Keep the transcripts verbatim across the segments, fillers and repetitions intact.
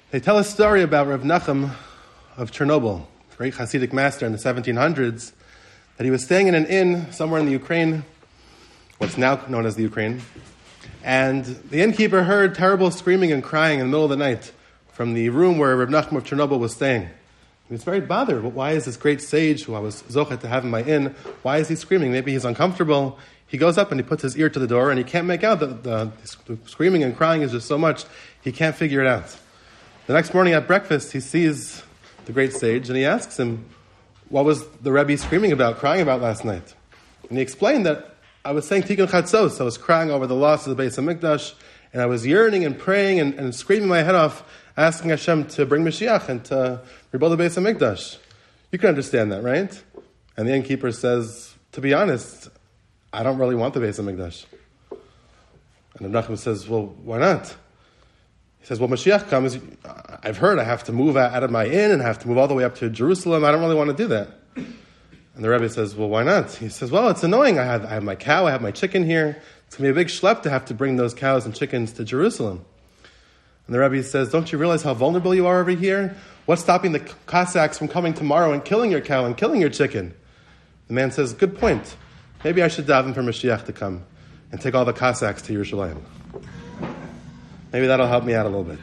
They tell a story about Rav Nachum of Chernobyl, great Hasidic master in the seventeen hundreds, that he was staying in an inn somewhere in the Ukraine, what's now known as the Ukraine, and the innkeeper heard terrible screaming and crying in the middle of the night from the room where Rav Nachum of Chernobyl was staying. He was very bothered. Why is this great sage, who I was zochet to have in my inn, why is he screaming? Maybe he's uncomfortable. He goes up and he puts his ear to the door, and he can't make out that the, the screaming and crying is just so much, he can't figure it out. The next morning at breakfast, he sees the great sage, and he asks him, what was the Rebbe screaming about, crying about last night? And he explained that I was saying Tikkun Chatzos, I was crying over the loss of the Beis HaMikdash, and I was yearning and praying and, and screaming my head off, asking Hashem to bring Mashiach and to rebuild the Beis HaMikdash. You can understand that, right? And the innkeeper says, to be honest, I don't really want the Beis HaMikdash. And Rav Nachum says, well, why not? He says, well, Mashiach comes, I've heard I have to move out of my inn and I have to move all the way up to Jerusalem. I don't really want to do that. And the Rebbe says, well, why not? He says, well, it's annoying. I have, I have my cow, I have my chicken here. It's going to be a big schlep to have to bring those cows and chickens to Jerusalem. And the Rebbe says, don't you realize how vulnerable you are over here? What's stopping the Cossacks from coming tomorrow and killing your cow and killing your chicken? The man says, good point. Maybe I should daven for Mashiach to come and take all the Cossacks to Yerushalayim. Maybe that'll help me out a little bit.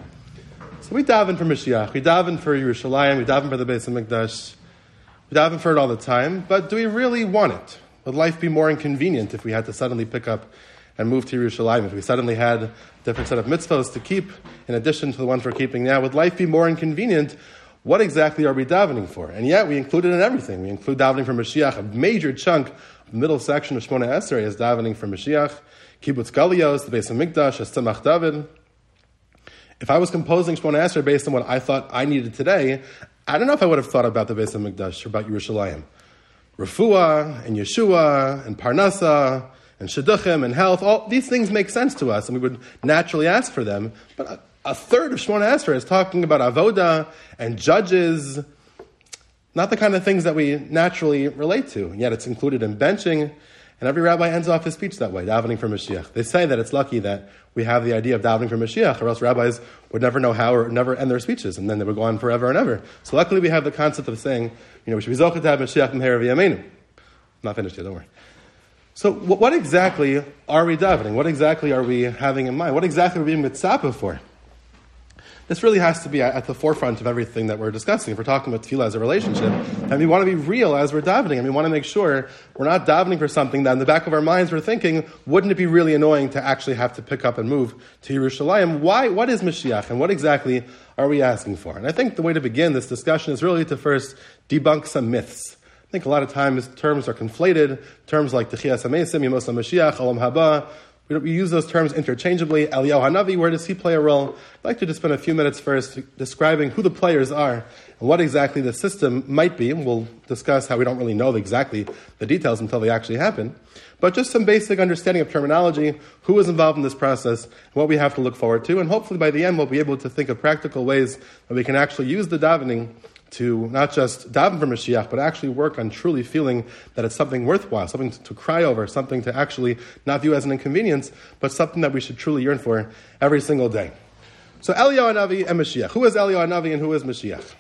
So we daven for Mashiach. We daven for Yerushalayim. We daven for the Beis HaMikdash. We daven for it all the time. But do we really want it? Would life be more inconvenient if we had to suddenly pick up and move to Yerushalayim? If we suddenly had a different set of mitzvahs to keep in addition to the ones we're keeping now, would life be more inconvenient? What exactly are we davening for? And yet we include it in everything. We include davening for Mashiach. A major chunk of the middle section of Shmona Esrei is davening for Mashiach. Kibbutz Galios, the Beis HaMikdash, Tzemach David. If I was composing Shmona Esrei based on what I thought I needed today, I don't know if I would have thought about the Beis HaMikdash or about Yerushalayim. Refuah and Yeshua and Parnasa and Shidduchim and health, all these things make sense to us and we would naturally ask for them. But a, a third of Shmona Esrei is talking about avoda and judges, not the kind of things that we naturally relate to. And yet it's included in benching. And every rabbi ends off his speech that way, davening for Mashiach. They say that it's lucky that we have the idea of davening for Mashiach, or else rabbis would never know how or never end their speeches, and then they would go on forever and ever. So luckily we have the concept of saying, you know, we should be zochet to have Mashiach m'her v'yameinu. Not finished yet, don't worry. So what exactly are we davening? What exactly are we having in mind? What exactly are we being mitzapah for? This really has to be at the forefront of everything that we're discussing. If we're talking about tefillah as a relationship, and we want to be real as we're davening, and we want to make sure we're not davening for something that in the back of our minds we're thinking, wouldn't it be really annoying to actually have to pick up and move to Yerushalayim? Why? What is Mashiach, and what exactly are we asking for? And I think the way to begin this discussion is really to first debunk some myths. I think a lot of times terms are conflated, terms like Techiyas HaMeisim, Yemos HaMashiach, Olam Haba. We, we use those terms interchangeably. Eliyahu Hanavi, where does he play a role? I'd like to just spend a few minutes first describing who the players are and what exactly the system might be. We'll discuss how we don't really know exactly the details until they actually happen. But just some basic understanding of terminology, who is involved in this process, and what we have to look forward to. And hopefully by the end we'll be able to think of practical ways that we can actually use the davening to not just daven for Mashiach, but actually work on truly feeling that it's something worthwhile, something to, to cry over, something to actually not view as an inconvenience, but something that we should truly yearn for every single day. So Eliyahu Hanavi and Mashiach. Who is Eliyahu Hanavi and who is Mashiach?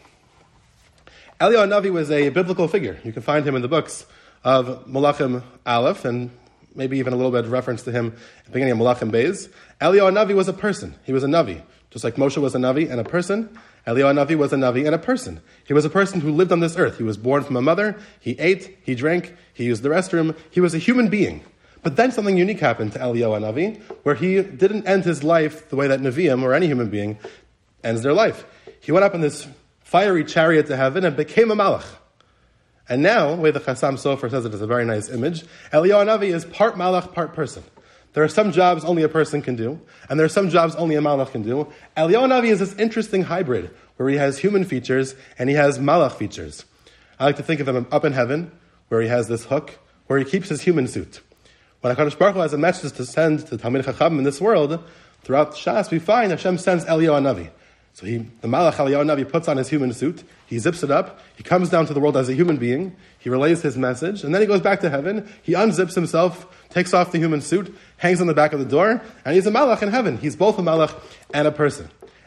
Eliyahu Hanavi was a biblical figure. You can find him in the books of Malachim Aleph, and maybe even a little bit of reference to him at the beginning of Malachim Beis. Eliyahu Hanavi was a person. He was a Navi. Just like Moshe was a Navi and a person, Eliyahu Hanavi was a Navi and a person. He was a person who lived on this earth. He was born from a mother. He ate, he drank, he used the restroom. He was a human being. But then something unique happened to Eliyahu Hanavi, where he didn't end his life the way that Nevi'im or any human being ends their life. He went up in this fiery chariot to heaven and became a malach. And now, the way the Chassam Sofer says it is a very nice image, Eliyahu Hanavi is part malach, part person. There are some jobs only a person can do, and there are some jobs only a malach can do. Eliyahu Hanavi is this interesting hybrid, where he has human features and he has malach features. I like to think of him up in heaven, where he has this hook, where he keeps his human suit. When HaKadosh Baruch Hu has a message to send to Talmid Chacham in this world, throughout Shas, we find Hashem sends Eliyahu Hanavi. So he, the malach Eliyahu Hanavi puts on his human suit, he zips it up, he comes down to the world as a human being, he relays his message, and then he goes back to heaven, he unzips himself, takes off the human suit, hangs on the back of the door, and he's a malach in heaven. He's both a malach and a person.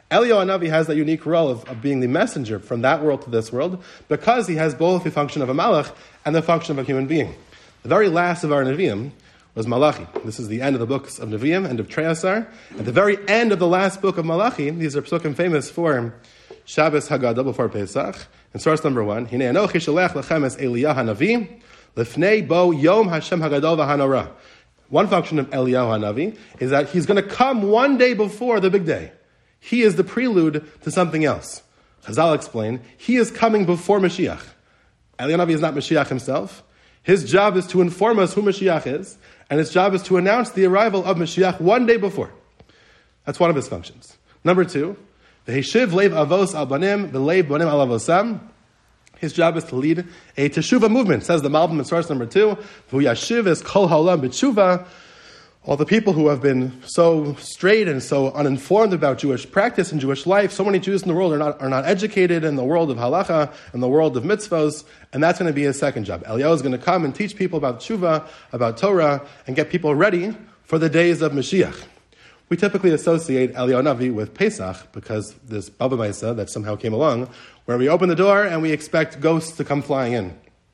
Eliyahu Hanavi has that unique role of, of being the messenger from that world to this world because he has both the function of a malach and the function of a human being. The very last of our Nevi'im was Malachi. This is the end of the books of Nevi'im, end of Treyasar. At the very end of the last book of Malachi, these are psukim famous for Shabbos Haggadah before Pesach. In source number one, Hinei Anochi Shalech Lechem Es Eliyahu Hanavi Lefnei Bo Yom Hashem Hagadol V'Hanora. One function of Eliyahu Hanavi is that he's going to come one day before the big day. He is the prelude to something else. Chazal explain, he is coming before Mashiach. Eliyahu Hanavi is not Mashiach himself. His job is to inform us who Mashiach is, and his job is to announce the arrival of Mashiach one day before. That's one of his functions. Number two, V'heshiv leiv avos al banim, v'leiv banim al avosam. His job is to lead a teshuvah movement, says the Malbim in source number two. V'hu yashiv es kol ha'olam b'teshuvah. All the people who have been so strayed and so uninformed about Jewish practice and Jewish life, so many Jews in the world are not are not educated in the world of halacha and the world of mitzvos, and that's going to be his second job. Eliyahu is going to come and teach people about tshuva, about Torah, and get people ready for the days of Mashiach. We typically associate Eliyahu Navi with Pesach because this Baba Maisa that somehow came along, where we open the door and we expect ghosts to come flying in.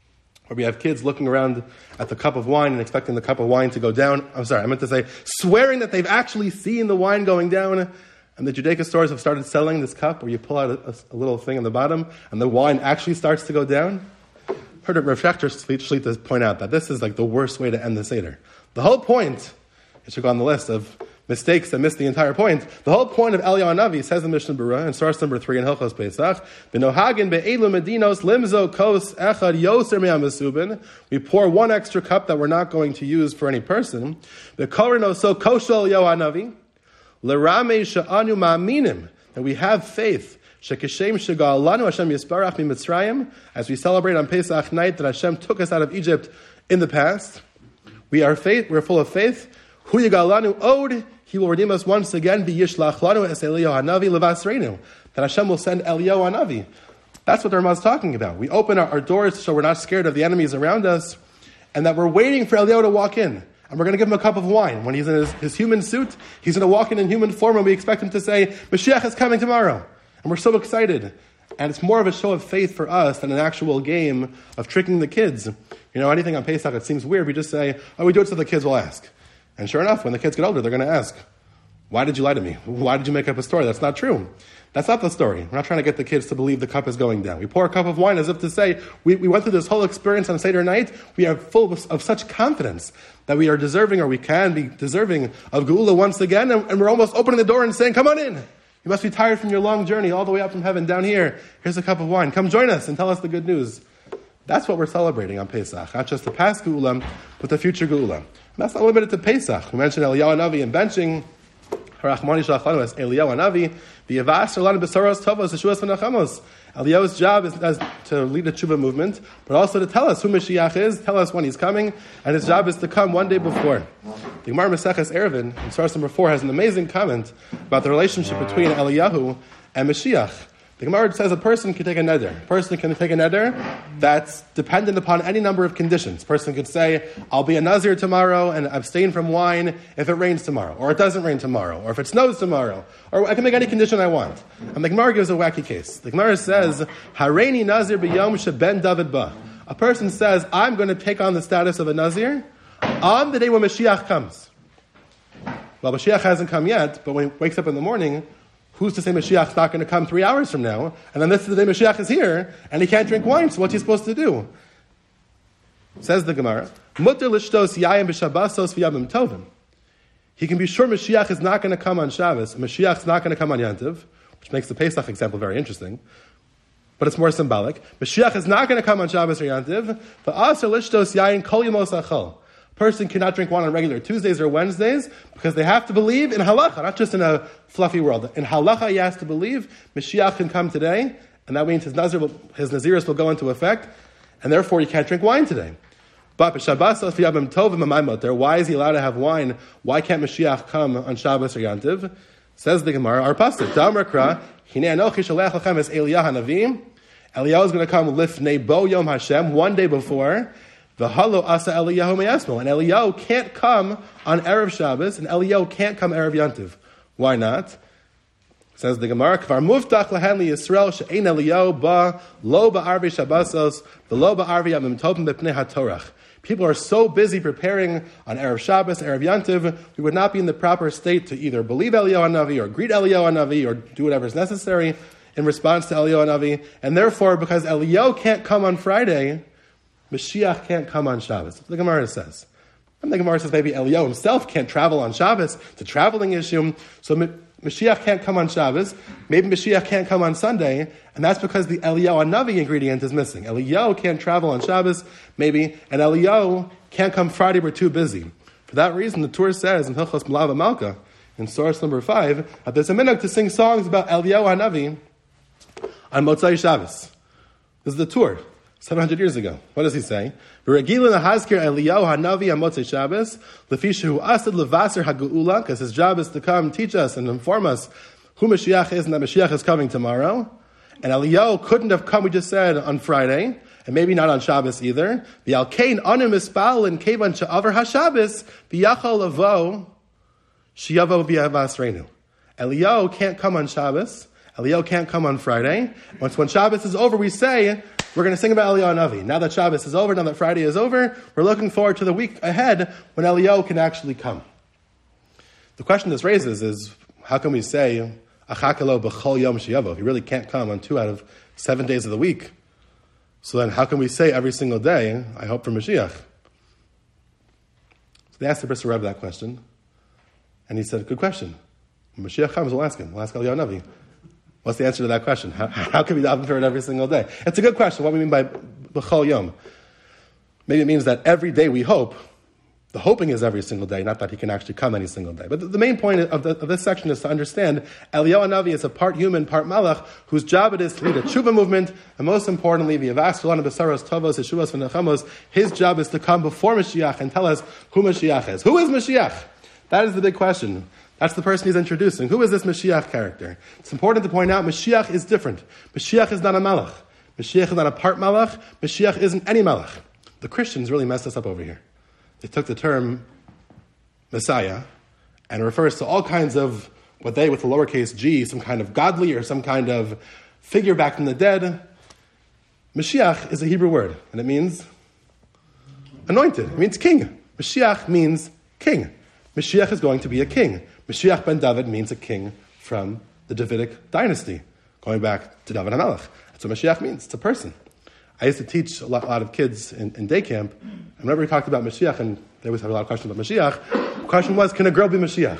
Or we have kids looking around at the cup of wine and expecting the cup of wine to go down. I'm sorry, I meant to say, swearing that they've actually seen the wine going down. And the Judaica stores have started selling this cup where you pull out a, a little thing in the bottom and the wine actually starts to go down. Heard Rav Shechter Shlita point out that this is like the worst way to end the Seder. The whole point, it should go on the list of mistakes that miss the entire point. The whole point of Eliyahu Navi, says the Mishnah Berurah in source number three in Hilchos Pesach, B'nohagin be'elu medinos limzo kos echad yoser me'amasubin. We pour one extra cup that we're not going to use for any person. Be'korino so koshel Eliyahu Navi l'ramei she'anu ma'aminim, that we have faith. Shekeshem shegal lanu Hashem yisparach miMitzrayim, as we celebrate on Pesach night that Hashem took us out of Egypt in the past. We are faith. We're full of faith. Hu yigalanu od, he will redeem us once again. B'yishlach lanu es Eliyahu Hanavi levasreinu, that Hashem will send Eliyahu Hanavi. That's what the Ramah is talking about. We open our, our doors so we're not scared of the enemies around us, and that we're waiting for Eliyahu to walk in. And we're going to give him a cup of wine. When he's in his, his human suit, he's going to walk in in human form, and we expect him to say, Mashiach is coming tomorrow. And we're so excited. And it's more of a show of faith for us than an actual game of tricking the kids. You know, anything on Pesach, it seems weird. We just say, oh, we do it so the kids will ask. And sure enough, when the kids get older, they're going to ask, why did you lie to me? Why did you make up a story? That's not true. That's not the story. We're not trying to get the kids to believe the cup is going down. We pour a cup of wine as if to say, we, we went through this whole experience on Seder night. We are full of, of such confidence that we are deserving, or we can be deserving, of Geula once again. And, and we're almost opening the door and saying, come on in. You must be tired from your long journey all the way up from heaven down here. Here's a cup of wine. Come join us and tell us the good news. That's what we're celebrating on Pesach. Not just the past Geula, but the future Geula. And that's not limited to Pesach. We mentioned Eliyahu Hanavi and benching. Eliyahu's job is, is to lead a tshuva movement, but also to tell us who Mashiach is, tell us when he's coming, and his job is to come one day before. The Gemara Maseches Eruvin, in source number four, has an amazing comment about the relationship between Eliyahu and Mashiach. The Gemara says a person can take a neder. A person can take a neder that's dependent upon any number of conditions. A person could say, I'll be a Nazir tomorrow and abstain from wine if it rains tomorrow, or it doesn't rain tomorrow, or if it snows tomorrow, or I can make any condition I want. And the Gemara gives a wacky case. The Gemara says, Hareini Nazir b'yom sheben David ba. A person says, I'm going to take on the status of a Nazir on the day when Mashiach comes. Well, Mashiach hasn't come yet, but when he wakes up in the morning, who's to say Mashiach's not going to come three hours from now? And then this is the day Mashiach is here, and he can't drink wine, so what's he supposed to do? Says the Gemara, Mutter l'shtos yayim b'shabbasos v'yamim tovim. He can be sure Mashiach is not going to come on Shabbos, and Mashiach's not going to come on Yantiv, which makes the Pesach example very interesting, but it's more symbolic. Mashiach is not going to come on Shabbos or Yantiv, v'asar l'shtos yayin kol yemos achol. Person cannot drink wine on regular Tuesdays or Wednesdays because they have to believe in halacha, not just in a fluffy world. In halacha, he has to believe Mashiach can come today, and that means his nazir will, his naziris will go into effect, and therefore he can't drink wine today. But Shabbos v'yamim tovim amaymoter. Why is he allowed to have wine? Why can't Mashiach come on Shabbos or Yantiv? Says the Gemara, our pasuk, Damar Kra, Hinei Anochi Sholech Lachem Es Eliyahu Hanavi. Eliyahu is going to come lifnei bo Yom Hashem, one day before. The halo asa Eliyahu me'asmol, and Eliyahu can't come on Erev Shabbos, and Eliyahu can't come Erev Yantiv. Why not? Says the Gemara, Kvar muftach lahen li Yisrael she'ein Eliyahu ba lo ba'arvi Shabbosos v'lo ba'arvi yamim tovim b'pnei haTorach. People are so busy preparing on Erev Shabbos, Erev Yantiv, we would not be in the proper state to either believe Eliyahu Hanavi or greet Eliyahu Hanavi or do whatever is necessary in response to Eliyahu Hanavi. And therefore, because Eliyahu can't come on Friday, Mashiach can't come on Shabbos. The Gemara says. And the Gemara says maybe Eliyahu himself can't travel on Shabbos. It's a traveling issue. So Mashiach can't come on Shabbos. Maybe Mashiach can't come on Sunday. And that's because the Eliyahu Hanavi ingredient is missing. Eliyahu can't travel on Shabbos, maybe, and Eliyahu can't come Friday, we're too busy. For that reason, the Torah says in Hilchos Malava Malka, in source number five, that there's a minhag to sing songs about Eliyahu Hanavi on Motzai Shabbos. This is the Torah. seven hundred years ago. What does he say? V'regilin ha'hazkir Eliyahu Hanavi ha'motzei Shabbos, lefi shehu asad levaser ha'geula, because his job is to come teach us and inform us who Mashiach is and that Mashiach is coming tomorrow. And Eliyahu couldn't have come, we just said, on Friday, and maybe not on Shabbos either. V'alkein anu mispal and kevan she'avar ha'Shabbos v'yachal lavo sheyavo v'yavasreinu. Eliyahu can't come on Shabbos. Eliyahu can't come on Friday. Once when Shabbos is over, we say, we're going to sing about Eliyahu Hanavi. Now that Shabbos is over, now that Friday is over, we're looking forward to the week ahead when Eliyahu can actually come. The question this raises is, how can we say, Achakalo b'chol yom sheyavo? He really can't come on two out of seven days of the week. So then how can we say every single day, I hope for Mashiach? So they asked the Brisker Rebbe that question, and he said, good question. When Mashiach comes, we'll ask him. We'll ask Eliyahu Hanavi. What's the answer to that question? How, how can we daven for it every single day? It's a good question. What do we mean by b'chol yom? Maybe it means that every day we hope. The hoping is every single day, not that he can actually come any single day. But the, the main point of, the, of this section is to understand Eliyahu Hanavi is a part human, part malach, whose job it is to lead a tshuva movement, and most importantly, v'yavaskulana b'saros tovos, yeshuvos v'nechamos, his job is to come before Mashiach and tell us who Mashiach is. Who is Mashiach? That is the big question. That's the person he's introducing. Who is this Mashiach character? It's important to point out Mashiach is different. Mashiach is not a malach. Mashiach is not a part malach. Mashiach isn't any malach. The Christians really messed us up over here. They took the term Messiah and it refers to all kinds of what they, with the lowercase g, some kind of godly or some kind of figure back from the dead. Mashiach is a Hebrew word and it means anointed. It means king. Mashiach means king. Mashiach is going to be a king. Mashiach ben David means a king from the Davidic dynasty, going back to David HaMelech. That's what Mashiach means. It's a person. I used to teach a lot, a lot of kids in, in day camp, and whenever we talked about Mashiach, and they always have a lot of questions about Mashiach, the question was, can a girl be Mashiach?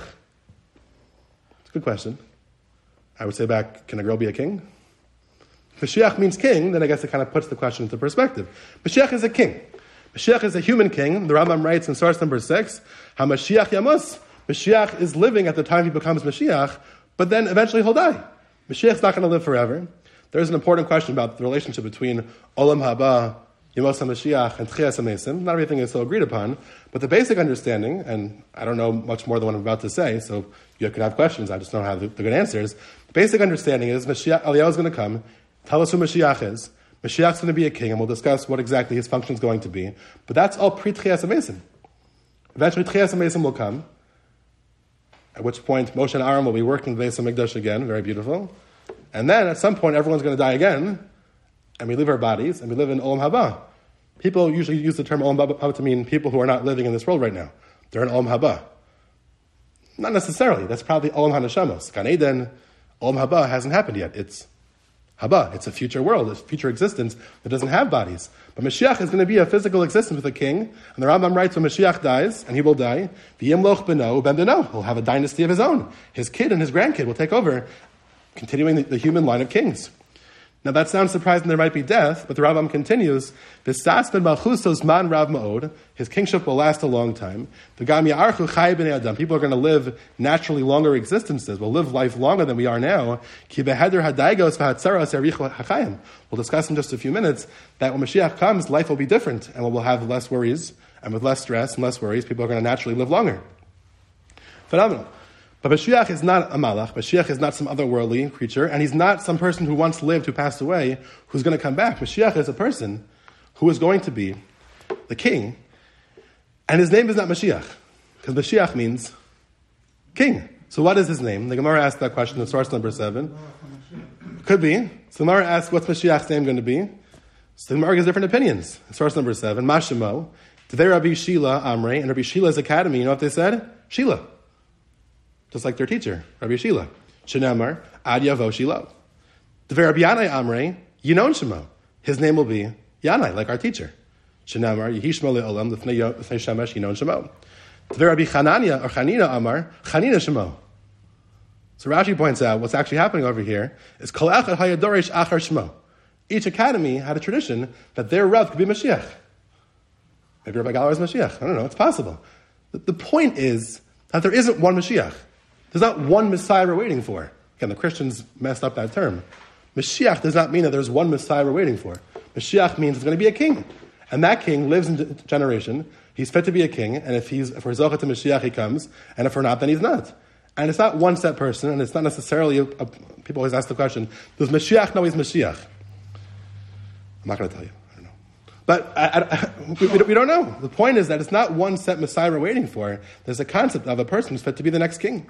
It's a good question. I would say back, can a girl be a king? If Mashiach means king, then I guess it kind of puts the question into perspective. Mashiach is a king. Mashiach is a human king. The Rambam writes in source number six, HaMashiach Yamus. Mashiach is living at the time he becomes Mashiach, but then eventually he'll die. Mashiach's not going to live forever. There's an important question about the relationship between Olam Haba, Yemos HaMashiach, and Tchias HaMesim. Not everything is so agreed upon, but the basic understanding, and I don't know much more than what I'm about to say, so you could have questions, I just don't have the, the good answers. The basic understanding is Mashiach, Eliyahu is going to come, tell us who Mashiach is. Mashiach's going to be a king, and we'll discuss what exactly his function is going to be. But that's all pre-Tchias HaMesim. Eventually Tchias HaMesim will come, at which point Moshe and Aaron will be working the Beis HaMikdash again, very beautiful. And then at some point everyone's going to die again, and we leave our bodies, and we live in Olam Haba. People usually use the term Olam Haba to mean people who are not living in this world right now. They're in Olam Haba. Not necessarily. That's probably Olam HaNeshamos. Gan Eden, Olam Haba hasn't happened yet. It's Haba. It's a future world, a future existence that doesn't have bodies. But Mashiach is going to be a physical existence with a king. And the Rambam writes when Mashiach dies, and he will die, V'yimloch beno ben beno. He'll have a dynasty of his own. His kid and his grandkid will take over, continuing the, the human line of kings. Now that sounds surprising there might be death, but the Rambam continues, V'sas ben malchusos man rav ma'od. His kingship will last a long time. V'gam ya'archu chai b'nei adam. People are going to live naturally longer existences. We'll live life longer than we are now. Ki beheder hadaigos v'hatzaros yarichu hachayim. We'll discuss in just a few minutes that when Mashiach comes, life will be different, and we'll have less worries, and with less stress and less worries, people are going to naturally live longer. Phenomenal. But Mashiach is not a malach. Mashiach is not some otherworldly creature, and he's not some person who once lived, who passed away, who's going to come back. Mashiach is a person who is going to be the king, and his name is not Mashiach, because Mashiach means king. So what is his name? The Gemara asked that question in source number seven. Could be. So the Gemara asks, what's Mashiach's name going to be? So the Gemara gives different opinions. Source number seven, Mashimo, Tvei Rabbi Shila Amrei, and Rabbi Shila's academy, you know what they said? Shila. Just like their teacher, Rabbi Shila. Shenamar, Ad Yavo Shilo. Tvei Rabbi Yanai Amrei, Yinon Shemo. His name will be Yanai, like our teacher. Shenamar, Yehishmo Le'olam, L'fnei Shemesh, Yinon Shemo. Tvei Rabbi Chananya, or Chanina Amar, Chanina Shemo. So Rashi points out what's actually happening over here is Kol Echad Hayadoresh Achar Shmo. Each academy had a tradition that their Rav could be Mashiach. Maybe Rabbi Galler is Mashiach. I don't know. It's possible. The, the point is that there isn't one Mashiach. There's not one Messiah we're waiting for. Again, the Christians messed up that term. Mashiach does not mean that there's one Messiah we're waiting for. Mashiach means it's going to be a king. And that king lives in a generation. He's fit to be a king. And if he's if we're Zochah to Mashiach, he comes. And if we're not, then he's not. And it's not one set person. And it's not necessarily, a, a, people always ask the question, does Mashiach know he's Mashiach? I'm not going to tell you. I don't know. But I, I, we, we don't know. The point is that it's not one set Messiah we're waiting for. There's a concept of a person who's fit to be the next king.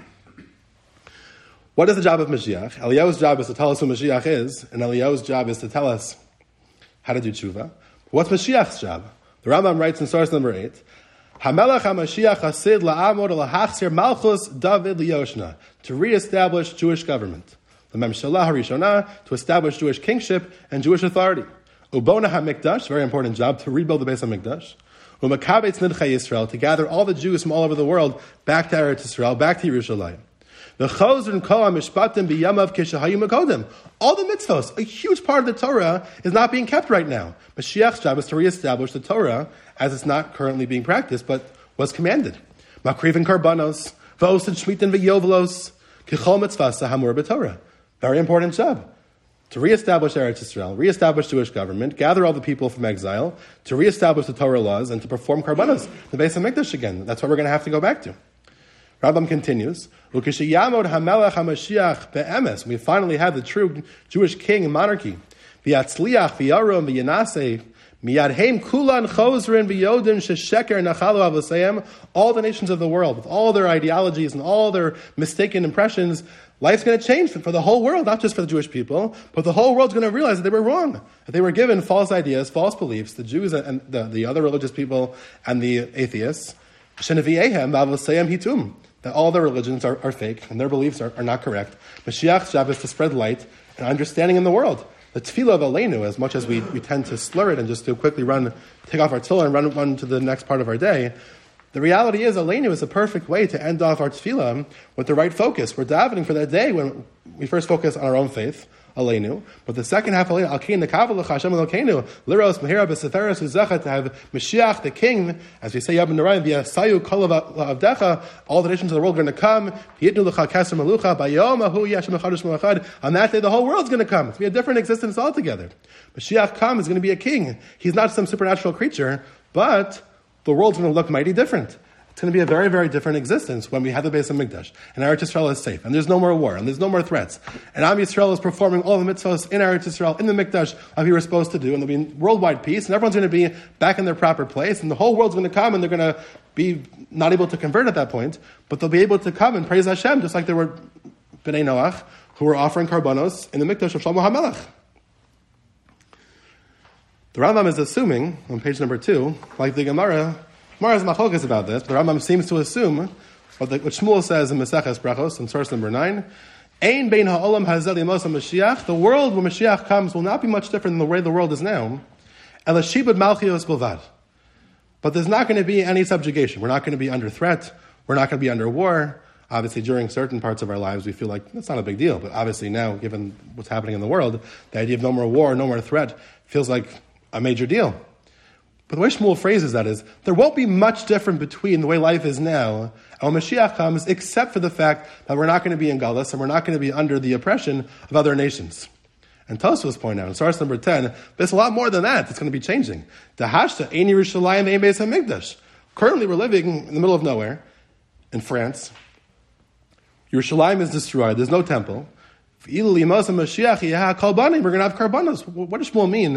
What is the job of Mashiach? Eliyahu's job is to tell us who Mashiach is, and Eliyahu's job is to tell us how to do tshuva. What's Mashiach's job? The Rambam writes in source number eight, HaMelech HaMashiach Hasid La'amod L'Hachzir Malchus David Liyoshna, to reestablish Jewish government. The Memshalah HaRishonah, to establish Jewish kingship and Jewish authority. Ubona HaMikdash, very important job, to rebuild the Beis HaMikdash. Umakabetz Nidchei Yisrael, to gather all the Jews from all over the world back to Eretz Yisrael, back to Yerushalayim. The Chozr Kol HaMishpatim B'Yamav Kishahayu Mekodim. All the mitzvos, a huge part of the Torah, is not being kept right now. Mashiach's job is to reestablish the Torah as it's not currently being practiced, but was commanded. Makrivin Karbanos, V'osid Shmitin V'Yovelos, Kichol Mitzvasa Hamur B'Torah. Very important job. To reestablish Eretz Yisrael, reestablish Jewish government, gather all the people from exile, to reestablish the Torah laws, and to perform Karbanos, the Beis HaMikdash again. That's what we're going to have to go back to. Rambam continues, Ukishiyamod HaMelech HaMashiach Be'emes. We finally have the true Jewish king and monarchy. V'yatzliach v'yarum v'yanaseh miyadheim kulan chozrin v'yodim shesheker nachalu avosayim. All the nations of the world, with all their ideologies and all their mistaken impressions, life's going to change for the whole world, not just for the Jewish people, but the whole world's going to realize that they were wrong, that they were given false ideas, false beliefs, the Jews and the, the other religious people and the atheists. Sheneviyehem v'avosayim hitum. That all their religions are, are fake and their beliefs are, are not correct. Mashiach's job is to spread light and understanding in the world. The tefillah of Aleinu, as much as we, we tend to slur it and just to quickly run, take off our tefillah and run, run to the next part of our day, the reality is Aleinu is a perfect way to end off our tefillah with the right focus. We're davening for that day when we first focus on our own faith, Aleinu, but the second half of Aleinu, Alkein Nekav L'cha Hashem Elokeinu, Liros Mehira B'Seferes Uzecha, to have Mashiach, the king, as we say, Yab Narayin, via Sayu Kol Avdecha, all the nations of the world are going to come, Yitnu L'cha Keser Melucha, Bayom Ahu Yashem Echadish Melachad, on that day the whole world's going to come. It's going to be a different existence altogether. Mashiach comes, is going to be a king. He's not some supernatural creature, but the world's going to look mighty different. It's going to be a very, very different existence when we have the Beis HaMikdash. And Eretz Yisrael is safe. And there's no more war. And there's no more threats. And Am Yisrael is performing all the mitzvahs in Eretz Yisrael, in the Mikdash, like we were supposed to do. And there'll be worldwide peace. And everyone's going to be back in their proper place. And the whole world's going to come and they're going to be not able to convert at that point. But they'll be able to come and praise Hashem, just like there were Bnei Noach, who were offering karbanos in the Mikdash of Shlomo HaMelech. The Rambam is assuming, on page number two, like the Gemara, Gemara has machlokas about this, but the Rambam seems to assume what, the, what Shmuel says in Maseches Brachos, in source number nine, Ein bein ha'olam hazel yemos HaMashiach, the world when Mashiach comes will not be much different than the way the world is now, Ela shibud malchios bilvad. But there's not going to be any subjugation. We're not going to be under threat. We're not going to be under war. Obviously, during certain parts of our lives, we feel like that's not a big deal. But obviously now, given what's happening in the world, the idea of no more war, no more threat, feels like a major deal. But the way Shmuel phrases that is, there won't be much different between the way life is now and when Mashiach comes, except for the fact that we're not going to be in Galus and we're not going to be under the oppression of other nations. And Tosfos point out in source number ten, there's a lot more than that. It's going to be changing. Dahashta ein Yerushalayim ein Beis HaMikdash. Currently, we're living in the middle of nowhere in France. Yerushalayim is destroyed. There's no temple. We're going to have karbanos. What does Shmuel mean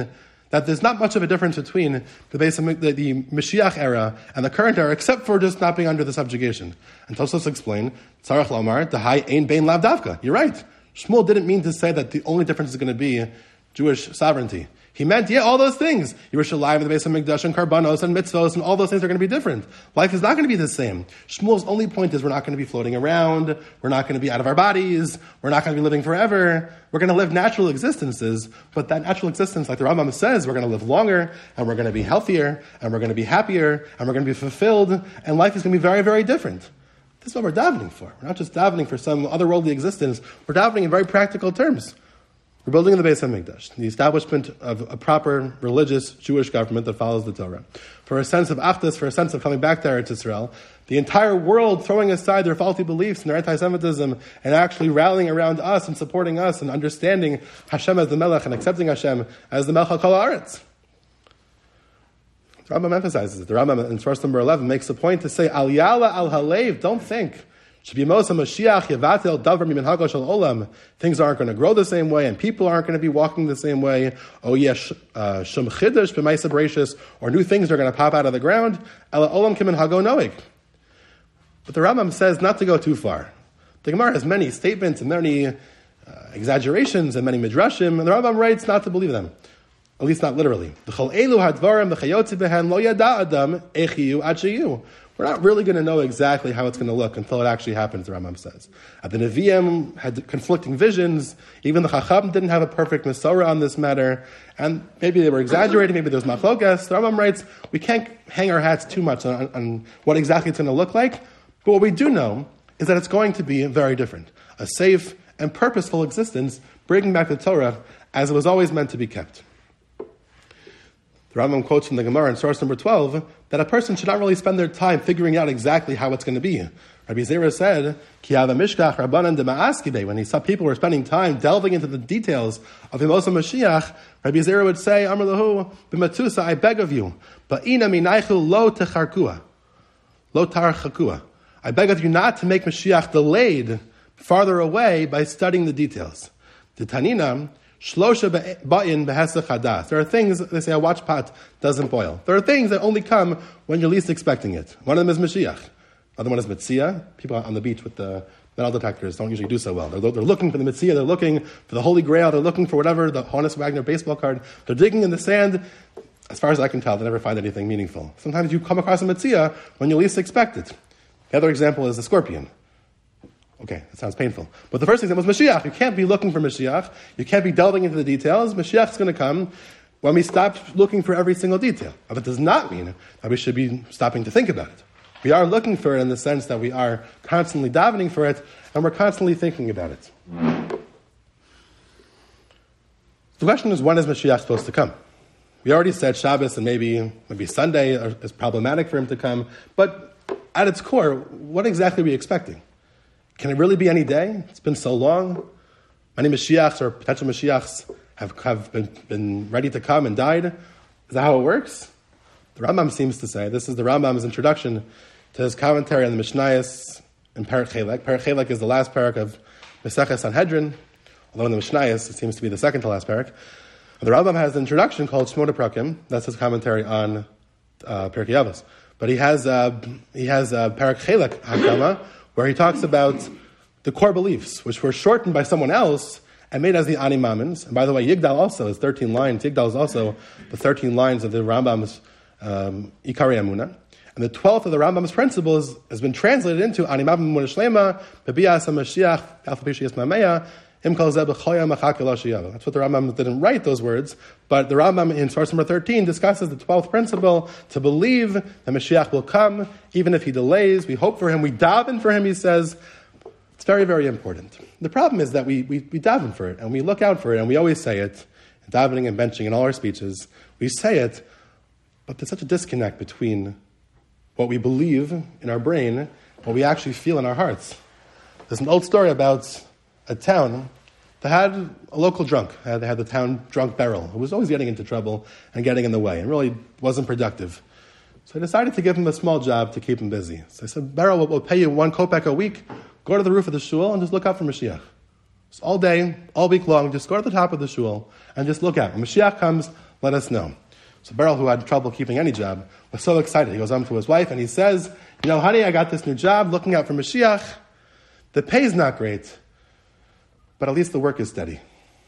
that there's not much of a difference between the, base of, the, the Mashiach era and the current era, except for just not being under the subjugation. And Tosfos explain, Tzarech Lomar, the high Ein Bein Lav Davka. You're right. Shmuel didn't mean to say that the only difference is going to be Jewish sovereignty. He meant, yeah, all those things. Yerushalayim, the base of Mikdash, and Karbanos, and Mitzvos, and all those things are going to be different. Life is not going to be the same. Shmuel's only point is we're not going to be floating around, we're not going to be out of our bodies, we're not going to be living forever, we're going to live natural existences, but that natural existence, like the Rambam says, we're going to live longer, and we're going to be healthier, and we're going to be happier, and we're going to be fulfilled, and life is going to be very, very different. This is what we're davening for. We're not just davening for some otherworldly existence, we're davening in very practical terms. We're building in the Beis HaMikdash, the establishment of a proper religious Jewish government that follows the Torah. For a sense of achdus, for a sense of coming back to Eretz Yisrael, the entire world throwing aside their faulty beliefs and their anti-Semitism and actually rallying around us and supporting us and understanding Hashem as the Melech and accepting Hashem as the Melech HaKol Haaretz. The Rambam emphasizes it. The Rambam in verse number eleven makes a point to say, Al Yala Al Halev, don't think. Things aren't going to grow the same way, and people aren't going to be walking the same way. Oh yes, uh, shum chidush b'maisa bereishis, or new things are going to pop out of the ground. Ela olam kimin hago noig. But the Rambam says not to go too far. The Gemara has many statements and many uh, exaggerations and many midrashim, and the Rambam writes not to believe them. At least not literally. We're not really going to know exactly how it's going to look until it actually happens, the Rambam says. Uh, the Nevi'im had conflicting visions. Even the Chacham didn't have a perfect Masorah on this matter. And maybe they were exaggerating, maybe there was machlokas. The Rambam writes, we can't hang our hats too much on, on what exactly it's going to look like. But what we do know is that it's going to be very different. A safe and purposeful existence, bringing back the Torah as it was always meant to be kept. The Rambam quotes from the Gemara in source number twelve that a person should not really spend their time figuring out exactly how it's going to be. Rabbi Zera said, Ki hava mishkach rabbanan dema'askibe. When he saw people were spending time delving into the details of Yemos HaMashiach, Rabbi Zera would say, Amar lahu b'matusa, I beg of you, ba'ina minaychu lo techarkua, lo tarchakua. I beg of you not to make Mashiach delayed farther away by studying the details. The Tanina, Shlosha ba'in behesach hadas. There are things, they say a watch pot doesn't boil. There are things that only come when you're least expecting it. One of them is Mashiach. Another one is Metzia. People on the beach with the metal detectors don't usually do so well. They're, they're looking for the Metzia, they're looking for the Holy Grail, they're looking for whatever, the Honus Wagner baseball card. They're digging in the sand. As far as I can tell, they never find anything meaningful. Sometimes you come across a Metzia when you least expect it. The other example is the scorpion. Okay, that sounds painful. But the first example is Mashiach. You can't be looking for Mashiach. You can't be delving into the details. Mashiach's going to come when we stop looking for every single detail. But that does not mean that we should be stopping to think about it. We are looking for it in the sense that we are constantly davening for it, and we're constantly thinking about it. The question is, when is Mashiach supposed to come? We already said Shabbos and maybe maybe Sunday is problematic for him to come. But at its core, what exactly are we expecting? Can it really be any day? It's been so long. Many Mashiachs or potential Mashiachs have, have been, been ready to come and died. Is that how it works? The Rambam seems to say, this is the Rambam's introduction to his commentary on the Mishnayos in Perek Chelek. Perek Chelek is the last parak of Maseches Sanhedrin, although in the Mishnayos it seems to be the second to last parak. The Rambam has an introduction called Shmona Prakim. That's his commentary on uh, Perek Yavos. But he has uh, he has uh, Perek Chelek Hakama, where he talks about the core beliefs, which were shortened by someone else and made as the Ani Mamins. And by the way, Yigdal also is thirteen lines. Yigdal is also the thirteen lines of the Rambam's um, Ikari Amuna. And the twelfth of the Rambam's principles has been translated into Ani Mamim Muna Shlema, Bebiyas HaMashiach, Alpha Pishiyas Mameya, Im Kol Zeh B'choya Machak Elo Sheyavo. That's what the Rambam didn't write those words, but the Rambam in source number thirteen discusses the twelfth principle, to believe that Mashiach will come, even if he delays. We hope for him, we daven for him, he says. It's very, very important. The problem is that we, we, we daven for it, and we look out for it, and we always say it, davening and benching in all our speeches. We say it, but there's such a disconnect between what we believe in our brain, what we actually feel in our hearts. There's an old story about a town that had a local drunk. They had the town drunk Beryl, who was always getting into trouble and getting in the way, and really wasn't productive. So they decided to give him a small job to keep him busy. So they said, Beryl, we'll, we'll pay you one kopek a week. Go to the roof of the shul and just look out for Mashiach. Just all day, all week long, just go to the top of the shul and just look out. When Mashiach comes, let us know. So Beryl, who had trouble keeping any job, was so excited. He goes home to his wife and he says, you know, honey, I got this new job, looking out for Mashiach. The pay's not great, but at least the work is steady.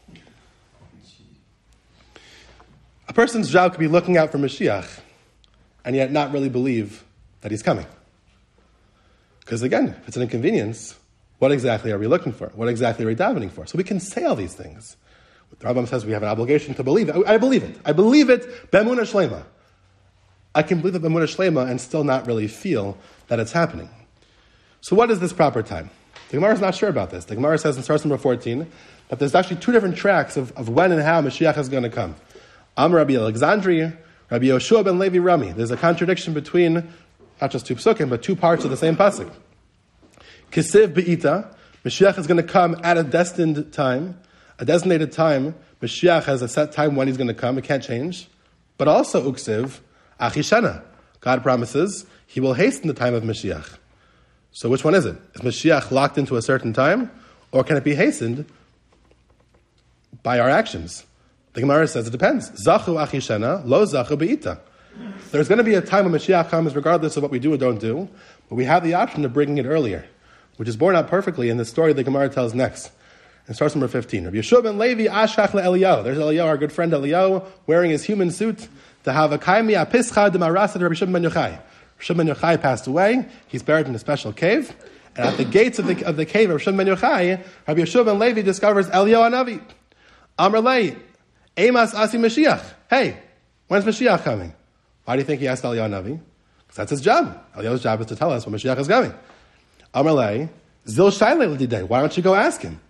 A person's job could be looking out for Mashiach and yet not really believe that he's coming. Because again, if it's an inconvenience, what exactly are we looking for? What exactly are we davening for? So we can say all these things. The Rambam says we have an obligation to believe it. I believe it. I believe it, b'emunah shlema. I can believe it b'emunah shlema and still not really feel that it's happening. So what is this proper time? The Gemara is not sure about this. The Gemara says in source number fourteen that there's actually two different tracks of, of when and how Mashiach is going to come. Am Rabbi Alexandri, Rabbi Yoshua ben Levi Rami. There's a contradiction between not just two psukim, but two parts of the same pasuk. Kisiv be'ita, Mashiach is going to come at a destined time, a designated time. Mashiach has a set time when he's going to come, it can't change. But also uksiv, achishana. God promises he will hasten the time of Mashiach. So which one is it? Is Mashiach locked into a certain time, or can it be hastened by our actions? The Gemara says it depends. Zachu achishana, lo zachu be'ita. There's going to be a time when Mashiach comes regardless of what we do or don't do, but we have the option of bringing it earlier, which is borne out perfectly in the story the Gemara tells next. In source number fifteen. Rabbi Yeshua ben Levi ashach le'Eliyahu. There's Eliyahu, our good friend Eliyahu, wearing his human suit to have a kaimi apischa de marasad Rabbi Shimon ben Yochai. Shimon ben Yochai passed away. He's buried in a special cave. And at the gates of the, of the cave of Shimon ben Yochai, Rabbi Yeshua ben Levi discovers Eliyahu Hanavi. Amar lei, Emas asi Mashiach. Hey, when's Mashiach coming? Why do you think he asked Eliyahu Hanavi? Because that's his job. Eliyahu's job is to tell us when Mashiach is coming. Amar lei, zil shailei l'didei. Why don't you go ask him?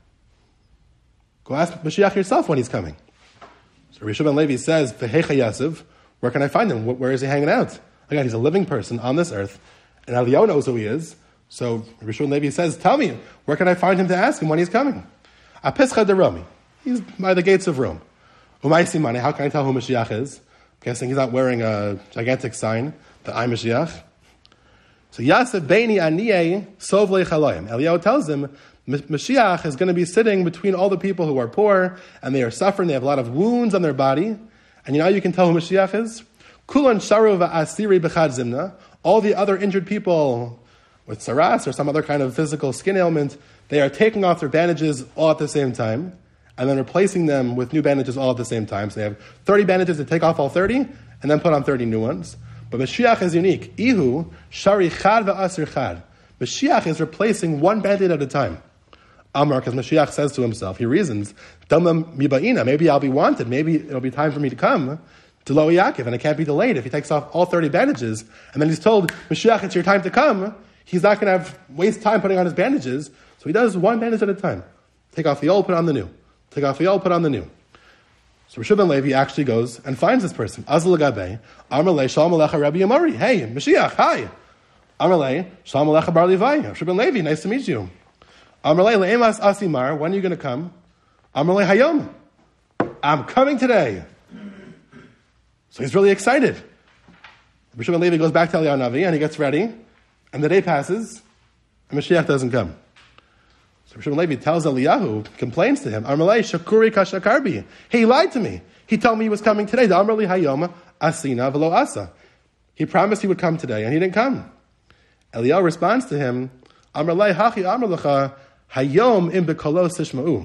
Go ask Mashiach yourself when he's coming. So Rabbi Yeshua ben Levi says, V'hecha Yasiv, where can I find him? Where is he hanging out? Again, he's a living person on this earth, and Eliyahu knows who he is. So Rabbi Yeshua ben Levi says, tell me, where can I find him to ask him when he's coming? Apischa de Romi. He's by the gates of Rome. Umay simane, how can I tell who Mashiach is? I'm guessing he's not wearing a gigantic sign that I'm Mashiach. So Yasef Beini Aniyeh Sov Lechalayim. Eliyahu tells him, Mashiach is going to be sitting between all the people who are poor, and they are suffering, they have a lot of wounds on their body. And you know how you can tell who Mashiach is? Kulan sharu va'asiri b'chad zimna. All the other injured people with saras or some other kind of physical skin ailment, they are taking off their bandages all at the same time, and then replacing them with new bandages all at the same time. So they have thirty bandages to take off all thirty, and then put on thirty new ones. But Mashiach is unique. Ihu shari chad va'asir chad. Mashiach is replacing one bandage at a time. Amar, because Mashiach says to himself, he reasons, maybe I'll be wanted, maybe it'll be time for me to come to Lo Yaakov, and it can't be delayed. If he takes off all thirty bandages, and then he's told, Mashiach, it's your time to come, he's not going to have waste time putting on his bandages, so he does one bandage at a time. Take off the old, put on the new. Take off the old, put on the new. So Rabbi ben Levi actually goes and finds this person. Azal Gabe, Amar le Shalom Alecha Rabbi Amari. Hey, Mashiach, hi. Amar le Shalom Alecha Bar Levi. Rabbi ben Levi, nice to meet you. Amarle le'emas asimar, when are you going to come? Amarle hayom, I'm coming today. So he's really excited. Rabbi Shimon Levi goes back to Eliyahu Hanavi and he gets ready, and the day passes, and Mashiach doesn't come. So Rabbi Shimon Levi tells Eliyahu, complains to him, Amarle shakuri kashakarbi. He lied to me. He told me he was coming today. The Amarle hayom asina v'lo asa. He promised he would come today, and he didn't come. Eliyahu responds to him, Amarle hachi amarlecha hayom im bekolo sishma'u.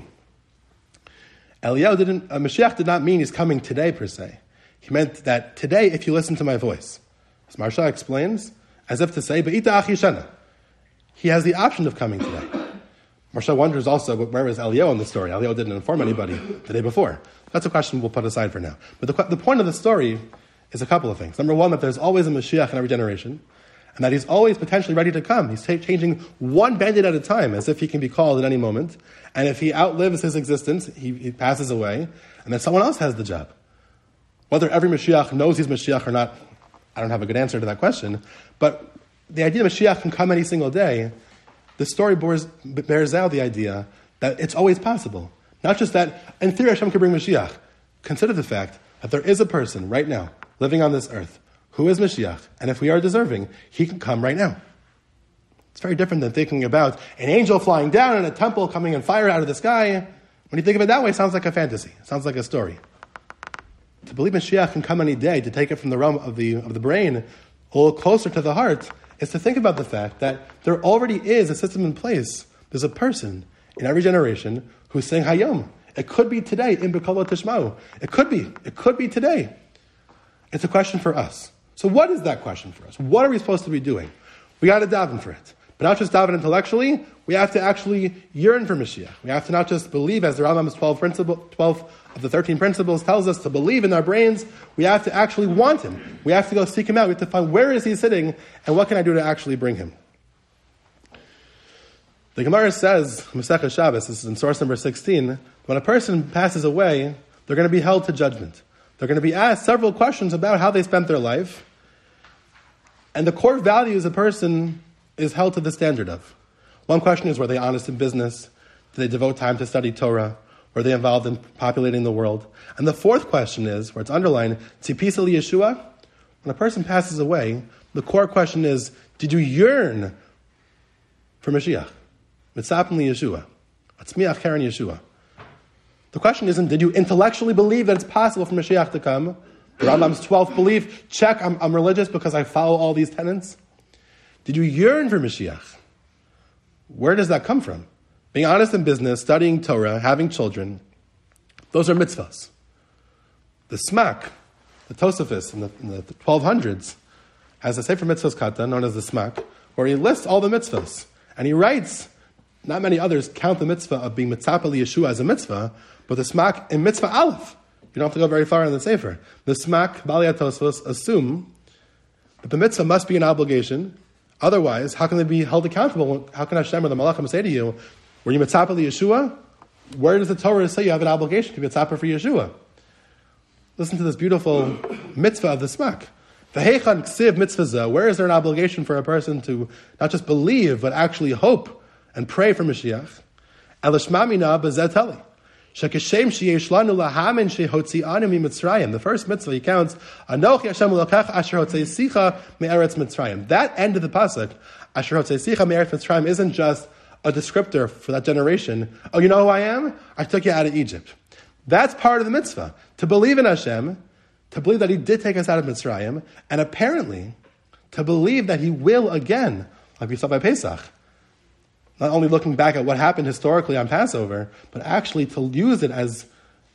Eliyahu didn't, uh, Mashiach did not mean he's coming today per se. He meant that today, if you listen to my voice. As Maharsha explains, as if to say, Be'ita achi shana. He has the option of coming today. Maharsha wonders also, where is Eliyahu in the story? Eliyahu didn't inform anybody the day before. That's a question we'll put aside for now. But the, the point of the story is a couple of things. Number one, that there's always a Mashiach in every generation, and that he's always potentially ready to come. He's t- changing one bandit at a time, as if he can be called at any moment. And if he outlives his existence, he, he passes away, and then someone else has the job. Whether every Mashiach knows he's Mashiach or not, I don't have a good answer to that question. But the idea that Mashiach can come any single day, the story bears, bears out the idea that it's always possible. Not just that, in theory, Hashem can bring Mashiach. Consider the fact that there is a person right now, living on this earth, who is Mashiach, and if we are deserving, he can come right now. It's very different than thinking about an angel flying down and a temple coming and fire out of the sky. When you think of it that way, it sounds like a fantasy. It sounds like a story. to believe Mashiach can come any day, to take it from the realm of the of the brain a little closer to the heart, is to think about the fact that there already is a system in place. There's a person in every generation who's saying Hayom. It could be today, in B'kolo Tishma'u. It could be. It could be today. It's a question for us. So what is that question for us? What are we supposed to be doing? We got to daven for it. But not just daven intellectually, we have to actually yearn for Mashiach. We have to not just believe, as the Rambam's twelve, principle, twelve of the thirteen principles tells us to believe in our brains. We have to actually want him. We have to go seek him out. We have to find where is he sitting and what can I do to actually bring him. The Gemara says, Masechah Shabbos, this is in source number sixteen, when a person passes away, they're going to be held to judgment. They're going to be asked several questions about how they spent their life. And the core values a person is held to the standard of. One question is, were they honest in business? Did they devote time to study Torah? Were they involved in populating the world? And the fourth question is, where it's underlined, Tzipisa li Yeshua. When a person passes away, the core question is, did you yearn for Mashiach? Mitzapim li Yeshua. Atzmiach keren Yeshua. The question isn't, did you intellectually believe that it's possible for Mashiach to come? The Rambam's twelfth belief, check, I'm, I'm religious because I follow all these tenets. Did you yearn for Mashiach? Where does that come from? Being honest in business, studying Torah, having children, those are mitzvahs. The Smak, the Tosafos in the, in the twelve hundreds, has a Sefer Mitzvahs Kata, known as the Smak, where he lists all the mitzvahs. And he writes, not many others count the mitzvah of being mitzapah li Yeshua as a mitzvah, but the Smak in mitzvah aleph. You don't have to go very far in the Sefer. The Smak, Balei HaTosfos, assume that the mitzvah must be an obligation. Otherwise, how can they be held accountable? How can Hashem or the Malachim say to you, were you mitzapah li Yeshua? Where does the Torah say you have an obligation to be mitzapah for Yeshua? Listen to this beautiful mitzvah of the Smak. V'heichan ksiv mitzvah. Where is there an obligation for a person to not just believe, but actually hope and pray for Mashiach? Elishma mina b'zeh teli. Shekeshem sheyesh lanu lahamin shehotzianu miMitzrayim. The first mitzvah he counts, Anochi Hashem Elokecha asher hotzeisicha me'eretz Mitzrayim. That end of the pasuk, asher hotzeisicha me'eretz Mitzrayim, isn't just a descriptor for that generation. Oh, you know who I am? I took you out of Egypt. That's part of the mitzvah. To believe in Hashem, to believe that he did take us out of Mitzrayim, and apparently to believe that he will again, like we saw by Pesach. Not only looking back at what happened historically on Passover, but actually to use it as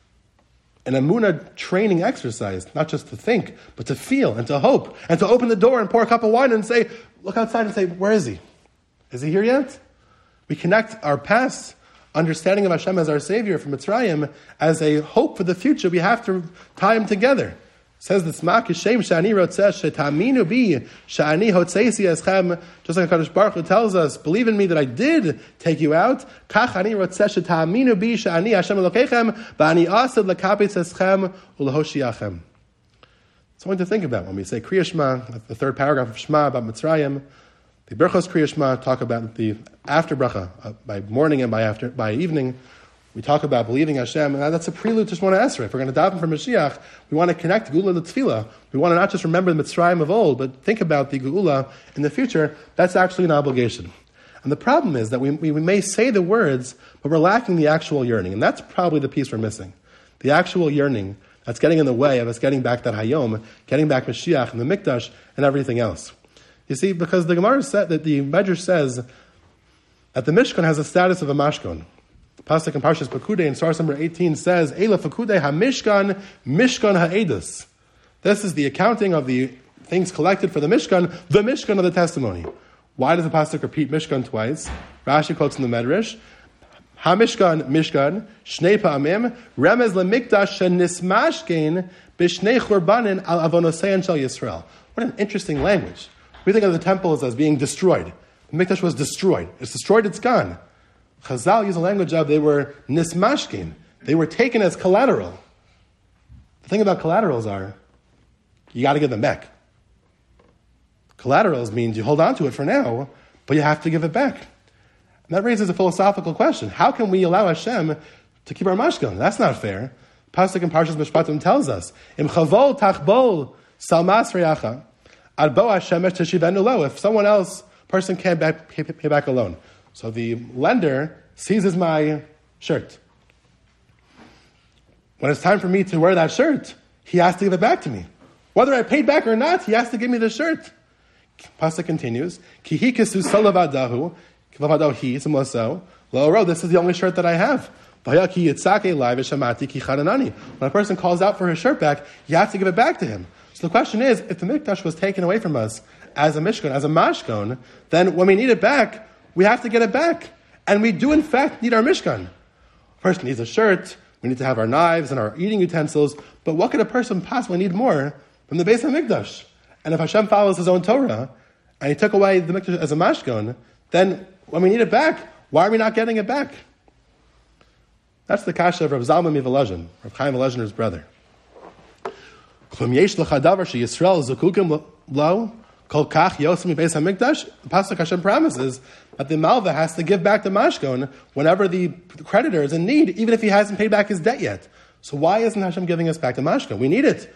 an Emunah training exercise, not just to think, but to feel and to hope, and to open the door and pour a cup of wine and say, look outside and say, where is he? Is he here yet? We connect our past understanding of Hashem as our Savior from Mitzrayim as a hope for the future. We have to tie them together. Says the Smak Hashem Shani Rotzeh Shetaminu Bi Shani Hotzeisi Eschem. Just like HaKadosh Baruch Hu tells us, believe in me that I did take you out. Kach Ani Rotzeh Shetaminu Bi Shani Hashem Elokechem Ba'ani Asad Lekapitz Eschem Ulehoshiachem. Something to think about when we say Kriya Shema, the third paragraph of Shema about Mitzrayim. The Berachos Kriya Shema talk about the after bracha, uh, by morning and by after by evening. We talk about believing Hashem, and that's a prelude to Shemona Esrei. If we're going to daven for Mashiach, we want to connect Geula to Tefillah. We want to not just remember the Mitzrayim of old, but think about the Geula in the future. That's actually an obligation. And the problem is that we, we, we may say the words, but we're lacking the actual yearning. And that's probably the piece we're missing. The actual yearning that's getting in the way of us getting back that Hayom, getting back Mashiach and the Mikdash and everything else. You see, because the Gemara said that the Medrash says that the Mishkan has a status of a Mashkon. Pasuk in Parshas Pekudei in source number eighteen says, Eila Pekudei HaMishkan, Mishkan HaEdus. This is the accounting of the things collected for the Mishkan, the Mishkan of the testimony. Why does the Pasuk repeat Mishkan twice? Rashi quotes in the Medrash, HaMishkan, Mishkan, Shnei Pa'amim, Remez LeMikdash Shenismashkein B'Shnei Churbanin Al Avonosein Shel Yisrael. What an interesting language. We think of the temples as being destroyed. The Mikdash was destroyed. It's destroyed, it's gone. Chazal use a language of they were nismashkin. They were taken as collateral. The thing about collaterals are, you got to give them back. Collaterals means you hold on to it for now, but you have to give it back. And that raises a philosophical question. How can we allow Hashem to keep our mashkan? That's not fair. Pasuk in Parshas Mishpatim tells us, Im chavol tachbol salmas reyacha, ad bo Hashemesh teshivenu lo. If someone else, person can't back, pay, pay back a loan. So the lender seizes my shirt. When it's time for me to wear that shirt, he has to give it back to me. Whether I paid back or not, he has to give me the shirt. Pasuk continues, Ki hi kisu salavadahu, kilavadahu hi, simoso, lo, this is the only shirt that I have. When a person calls out for his shirt back, you have to give it back to him. So the question is, if the mikdash was taken away from us as a mishkan, as a mashkon, then when we need it back, we have to get it back. And we do in fact need our mishkan. A person needs a shirt, we need to have our knives and our eating utensils, but what could a person possibly need more than the base of mikdash? And if Hashem follows his own Torah, and he took away the mikdash as a mashkon, then when we need it back, why are we not getting it back? That's the kasha of Rav Zalman Mivolozhin, Rav Chaim Volozhiner's brother. The Pasuk Hashem promises that the Malva has to give back the mashkon whenever the creditor is in need, even if he hasn't paid back his debt yet. So why isn't Hashem giving us back the mashkon? We need it.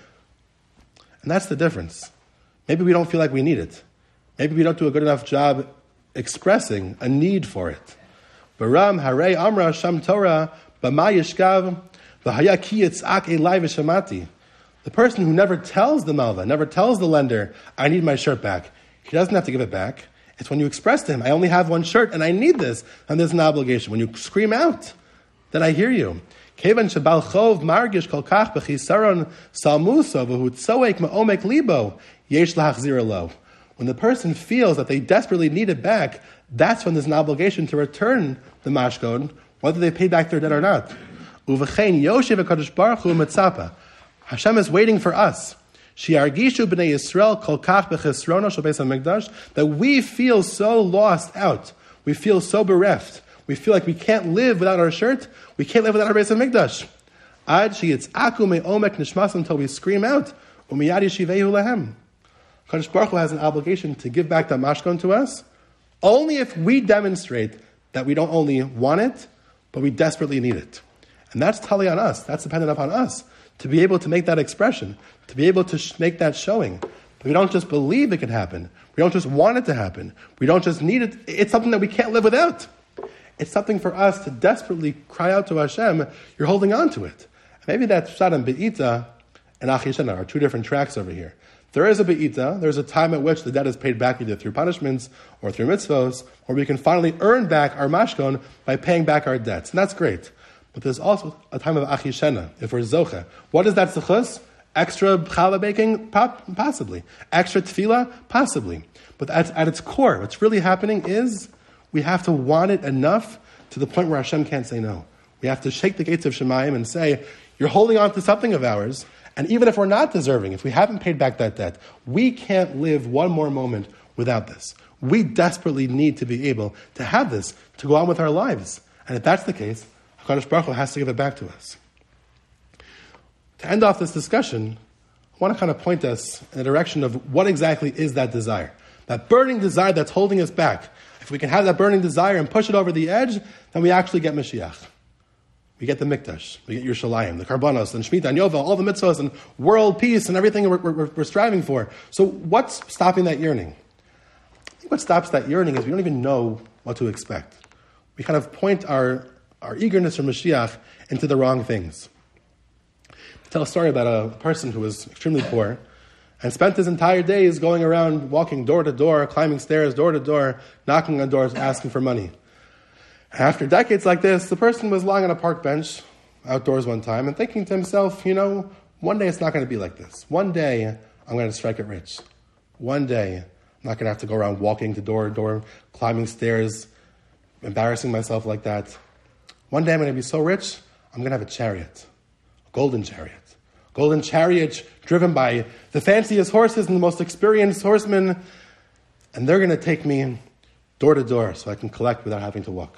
And that's the difference. Maybe we don't feel like we need it. Maybe we don't do a good enough job expressing a need for it. Baram Hare Amra Sham Torah Bama Yishkav V'Haya Ki Yitzak Elai V'Shamati. The person who never tells the malva, never tells the lender, I need my shirt back, he doesn't have to give it back. It's when you express to him, I only have one shirt and I need this, and there's an obligation. When you scream out, then I hear you. Kevan Shabal Chov Margish Kol Kach B'Chisaron Salmuso V'Hutzoek Ma'omek Libo Yesh Lahachzir Lo. When the person feels that they desperately need it back, that's when there's an obligation to return the mashkon, whether they pay back their debt or not. Uvechein Yoshev HaKadosh Baruch Hu Mitzapa. Hashem is waiting for us. Shiargishu b'nei Yisrael kol kach b'chisrono shel beis hamikdash, that we feel so lost out. We feel so bereft. We feel like we can't live without our shirt. We can't live without our beis hamikdash. Ad sheyitz'aku me'omek nishmas, until we scream out, u'miyad yishivehu lehem. Kadosh Baruch Hu has an obligation to give back that mashkon to us, only if we demonstrate that we don't only want it, but we desperately need it. And that's totally on us. That's dependent upon us to be able to make that expression, to be able to sh- make that showing. But we don't just believe it can happen. We don't just want it to happen. We don't just need it. It's something that we can't live without. It's something for us to desperately cry out to Hashem, you're holding on to it. And maybe that Pshat and Be'ita and Achishana are two different tracks over here. There is a Be'ita, there's a time at which the debt is paid back either through punishments or through mitzvos, or we can finally earn back our mashkon by paying back our debts. And that's great. But there's also a time of Achishena, if we're Zocha. What is that Zechus? Extra challah baking? Possibly. Extra tefillah? Possibly. But at, at its core, what's really happening is we have to want it enough to the point where Hashem can't say no. We have to shake the gates of Shemayim and say, you're holding on to something of ours, and even if we're not deserving, if we haven't paid back that debt, we can't live one more moment without this. We desperately need to be able to have this, to go on with our lives. And if that's the case, HaKadosh Baruch Hu has to give it back to us. To end off this discussion, I want to kind of point us in the direction of what exactly is that desire. That burning desire that's holding us back. If we can have that burning desire and push it over the edge, then we actually get Mashiach. We get the Mikdash, we get Yerushalayim, the Karbanos, and Shemitah, and Yovel, all the mitzvahs, and world peace, and everything we're, we're, we're striving for. So what's stopping that yearning? I think what stops that yearning is we don't even know what to expect. We kind of point our, our eagerness for Mashiach into the wrong things. I tell a story about a person who was extremely poor and spent his entire days going around, walking door to door, climbing stairs, door to door, knocking on doors, asking for money. After decades like this, the person was lying on a park bench outdoors one time and thinking to himself, you know, one day it's not going to be like this. One day I'm going to strike it rich. One day I'm not going to have to go around walking to door to door, climbing stairs, embarrassing myself like that. One day I'm going to be so rich, I'm going to have a chariot, a golden chariot. Golden chariot driven by the fanciest horses and the most experienced horsemen, and they're going to take me door to door so I can collect without having to walk.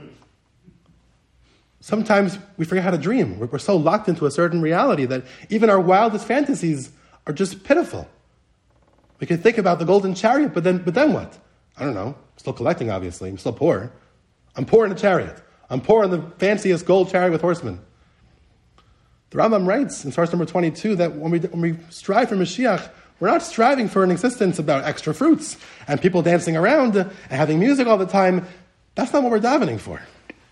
Sometimes we forget how to dream. We're so locked into a certain reality that even our wildest fantasies are just pitiful. We can think about the golden chariot, but then but then what? I don't know. I'm still collecting, obviously. I'm still poor. I'm poor in the chariot. I'm poor in the fanciest gold chariot with horsemen. The Rambam writes in source number twenty-two that when we, when we strive for Mashiach, we're not striving for an existence about extra fruits and people dancing around and having music all the time. That's not what we're davening for.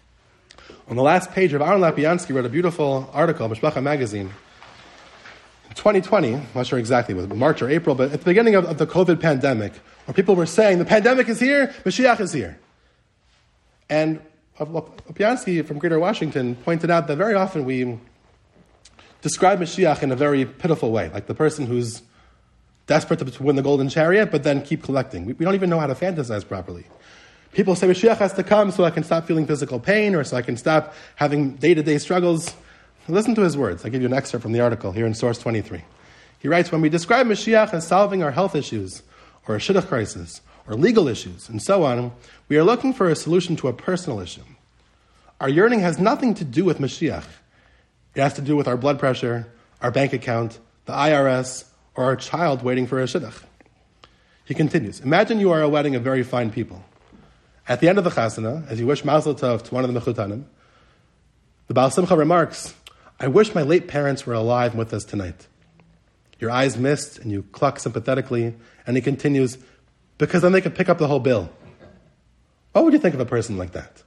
On the last page of Aaron Lapiansky wrote a beautiful article, Mishpacha magazine. In twenty twenty, I'm not sure exactly, it was March or April, but at the beginning of, of the COVID pandemic, where people were saying, the pandemic is here, Mashiach is here. And Lopiansky from Greater Washington pointed out that very often we describe Mashiach in a very pitiful way, like the person who's desperate to win the golden chariot, but then keep collecting. We, we don't even know how to fantasize properly. People say Mashiach has to come so I can stop feeling physical pain, or so I can stop having day-to-day struggles. Listen to his words. I give you an excerpt from the article here in Source twenty-three. He writes, when we describe Mashiach as solving our health issues, or a shidduch crisis, or legal issues, and so on, we are looking for a solution to a personal issue. Our yearning has nothing to do with Mashiach. It has to do with our blood pressure, our bank account, the I R S, or our child waiting for a shidduch. He continues, imagine you are a wedding of very fine people. At the end of the chasana, as you wish mazel tov to one of the mechutanim, the Baal Simcha remarks, I wish my late parents were alive with us tonight. Your eyes mist and you cluck sympathetically, and he continues, because then they could pick up the whole bill. What would you think of a person like that?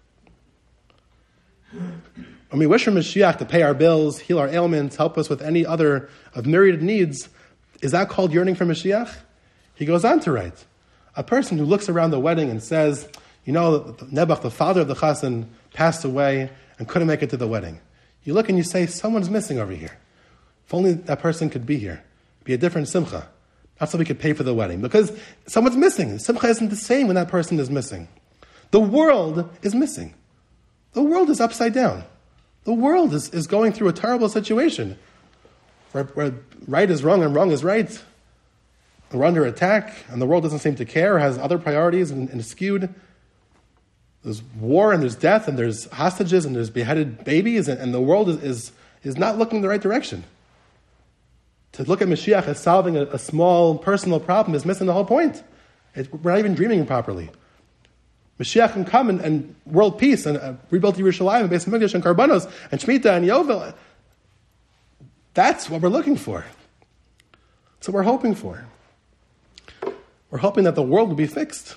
When we wish for Mashiach to pay our bills, heal our ailments, help us with any other of myriad needs, is that called yearning for Mashiach? He goes on to write, a person who looks around the wedding and says, you know, Nebuch, the father of the chassan, passed away and couldn't make it to the wedding. You look and you say, someone's missing over here. If only that person could be here. Be a different simcha. Not so we could pay for the wedding. Because someone's missing. Simcha isn't the same when that person is missing. The world is missing. The world is upside down. The world is, is going through a terrible situation. Where, where right is wrong and wrong is right. We're under attack, and the world doesn't seem to care, has other priorities and, and is skewed. There's war and there's death and there's hostages and there's beheaded babies, and, and the world is, is, is not looking in the right direction. To look at Mashiach as solving a, a small personal problem is missing the whole point. It, we're not even dreaming properly. Mashiach can come and, and world peace and uh, rebuild Yerushalayim and Beis Hamikdash and Karbanos and Shemitah and Yovel. That's what we're looking for. That's what we're hoping for. We're hoping that the world will be fixed.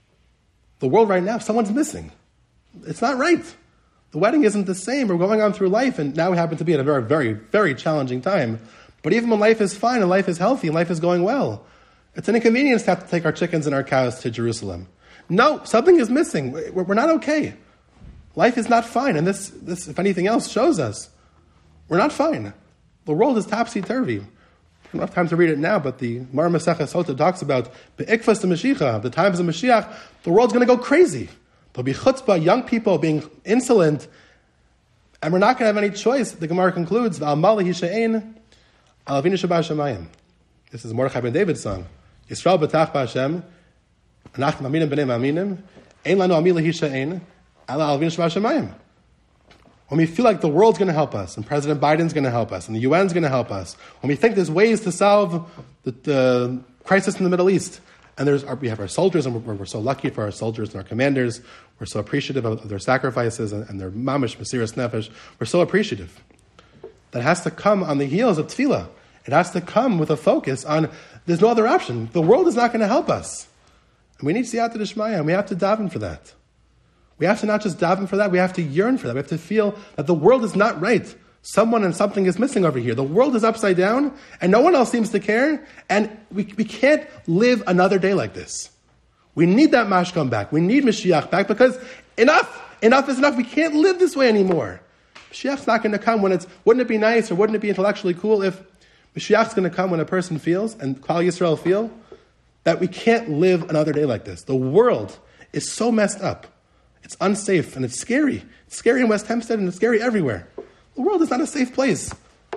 The world right now, someone's missing. It's not right. The wedding isn't the same. We're going on through life, and now we happen to be at a very, very, very challenging time. But even when life is fine and life is healthy and life is going well, it's an inconvenience to have to take our chickens and our cows to Jerusalem. No, something is missing. We're not okay. Life is not fine, and this, this, if anything else, shows us we're not fine. The world is topsy-turvy. I don't have time to read it now, but the Mar Masechah Sota talks about Be'ikvas the Mashiach, the times of Mashiach, the world's going to go crazy. There'll be chutzpah, young people being insolent, and we're not going to have any choice. The Gemara concludes, V'al mali hisha'ein, al avinu sheba shamayim. This is Mordechai ben David's song. Yisrael b'tach b'Hashem, anach maminim b'nei maminim, ein lanu amila hisha'ein, al avinu sheba shamayim. When we feel like the world's going to help us, and President Biden's going to help us, and the U N's going to help us, when we think there's ways to solve the, the crisis in the Middle East, and there's our, we have our soldiers, and we're, we're so lucky for our soldiers and our commanders, we're so appreciative of, of their sacrifices and, and their mamish, mesiras nefesh, we're so appreciative. That has to come on the heels of tefillah. It has to come with a focus on, there's no other option. The world is not going to help us. And we need siyata d'shmaya, and we have to daven for that. We have to not just daven for that, we have to yearn for that. We have to feel that the world is not right. Someone and something is missing over here. The world is upside down, and no one else seems to care, and we, we can't live another day like this. We need that mashkam back. We need Mashiach back, because enough, enough is enough. We can't live this way anymore. Mashiach's not going to come when it's, wouldn't it be nice, or wouldn't it be intellectually cool if Mashiach's going to come when a person feels, and Klal Yisrael feel, that we can't live another day like this. The world is so messed up. It's unsafe and it's scary. It's scary in West Hempstead and it's scary everywhere. The world is not a safe place.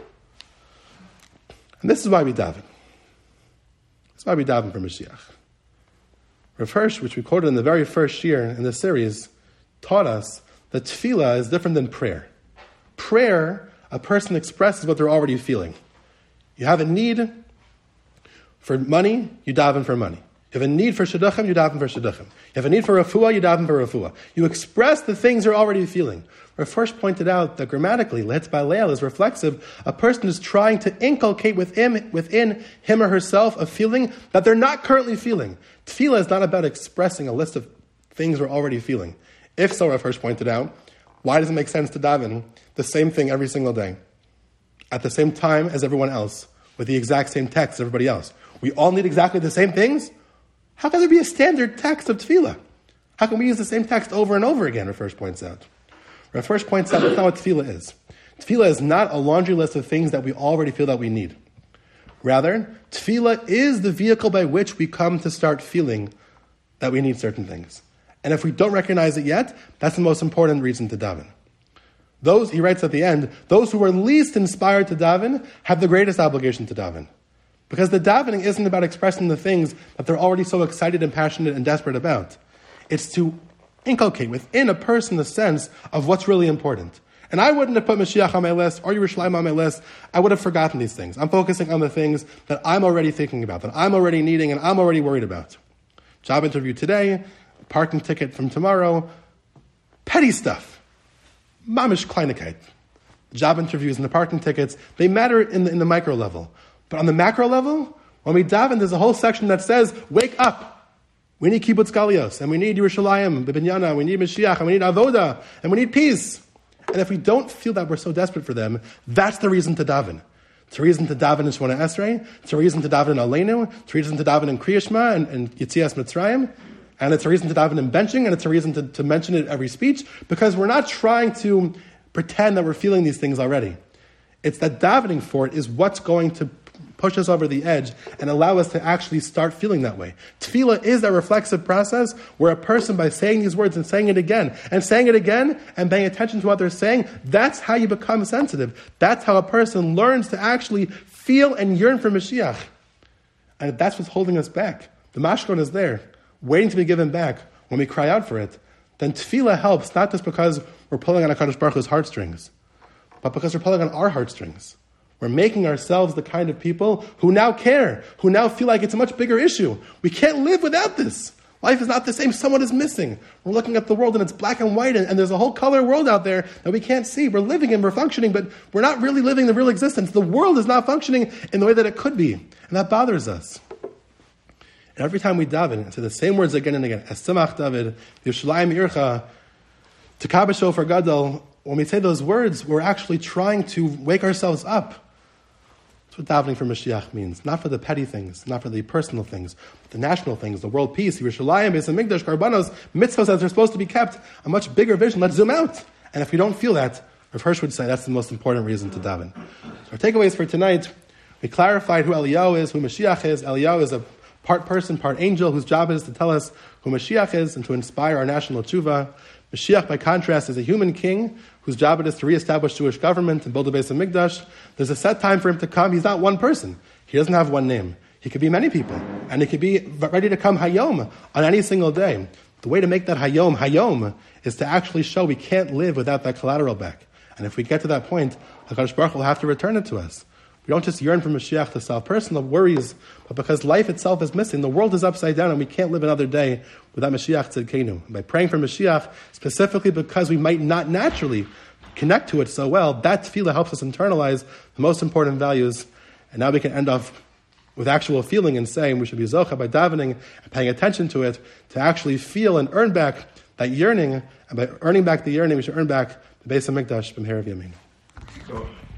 And this is why we daven. This is why we daven for Mashiach. Rav Hirsch, which we quoted in the very first year in the series, taught us that tefillah is different than prayer. Prayer, a person expresses what they're already feeling. You have a need for money, you daven for money. You have a need for shidduchim, you daven for shidduchim. You have a need for refuah, you daven for refuah. You express the things you're already feeling. Rav first pointed out that grammatically, letz ba'leil is reflexive. A person is trying to inculcate within, within him or herself a feeling that they're not currently feeling. Tefillah is not about expressing a list of things we're already feeling. If so, Rav first pointed out, why does it make sense to daven the same thing every single day, at the same time as everyone else, with the exact same text as everybody else. We all need exactly the same things? How can there be a standard text of tefillah? How can we use the same text over and over again, Rav Hirsch points out. Rav Hirsch points out that's not what tefillah is. Tefillah is not a laundry list of things that we already feel that we need. Rather, tefillah is the vehicle by which we come to start feeling that we need certain things. And if we don't recognize it yet, that's the most important reason to daven. Those, he writes at the end, those who are least inspired to daven have the greatest obligation to daven. Because the davening isn't about expressing the things that they're already so excited and passionate and desperate about. It's to inculcate within a person the sense of what's really important. And I wouldn't have put Mashiach on my list or Yerushalayim on my list. I would have forgotten these things. I'm focusing on the things that I'm already thinking about, that I'm already needing, and I'm already worried about. Job interview today, parking ticket from tomorrow, petty stuff. Mamish Kleinigkeit. Job interviews and the parking tickets, they matter in the, in the micro level. But on the macro level, when we daven, there's a whole section that says, wake up. We need kibbutz galios, and we need Yerushalayim, Bibinyana, we need Mashiach, and we need Avoda, and we need peace. And if we don't feel that we're so desperate for them, that's the reason to daven. It's a reason to daven in Shemona Esrei, it's a reason to daven in Aleinu, it's a reason to daven in Kriya Shema and, and Yetzias Mitzrayim, and it's a reason to daven in benching, and it's a reason to, to mention it every speech, because we're not trying to pretend that we're feeling these things already. It's that davening for it is what's going to push us over the edge and allow us to actually start feeling that way. Tefillah is that reflexive process where a person, by saying these words and saying it again, and saying it again, and paying attention to what they're saying, that's how you become sensitive. That's how a person learns to actually feel and yearn for Mashiach. And that's what's holding us back. The mashkon is there, waiting to be given back when we cry out for it. Then tefillah helps, not just because we're pulling on HaKadosh Baruch Hu's heartstrings, but because we're pulling on our heartstrings. We're making ourselves the kind of people who now care, who now feel like it's a much bigger issue. We can't live without this. Life is not the same. Someone is missing. We're looking at the world and it's black and white, and, and there's a whole color world out there that we can't see. We're living and we're functioning, but we're not really living the real existence. The world is not functioning in the way that it could be, and that bothers us. And every time we daven, I say the same words again and again. Esamach David, Yerushalayim Ircha, Tekabah Shofar Gadol. When we say those words, we're actually trying to wake ourselves up. That's what davening for Mashiach means. Not for the petty things, not for the personal things, but the national things, the world peace, Yerushalayim, Beis Hamikdash, Karbanos, mitzvahs that are supposed to be kept, a much bigger vision. Let's zoom out. And if we don't feel that, Rav Hirsch would say that's the most important reason to daven. So our takeaways for tonight, we clarified who Eliyahu is, who Mashiach is. Eliyahu is a part person, part angel, whose job is to tell us who Mashiach is and to inspire our national tshuva. Mashiach, by contrast, is a human king whose job it is to reestablish Jewish government and build a Beis Hamikdash. There's a set time for him to come. He's not one person. He doesn't have one name. He could be many people. And he could be ready to come Hayom on any single day. The way to make that Hayom Hayom is to actually show we can't live without that collateral back. And if we get to that point, HaKadosh Baruch Hu will have to return it to us. We don't just yearn for Mashiach to solve personal worries, but because life itself is missing. The world is upside down and we can't live another day without Mashiach Tzidkenu. By praying for Mashiach, specifically because we might not naturally connect to it so well, that tefillah helps us internalize the most important values. And now we can end off with actual feeling and saying we should be zocha by davening and paying attention to it to actually feel and earn back that yearning. And by earning back the yearning, we should earn back the Beis Hamikdash b'mehera v'yamin.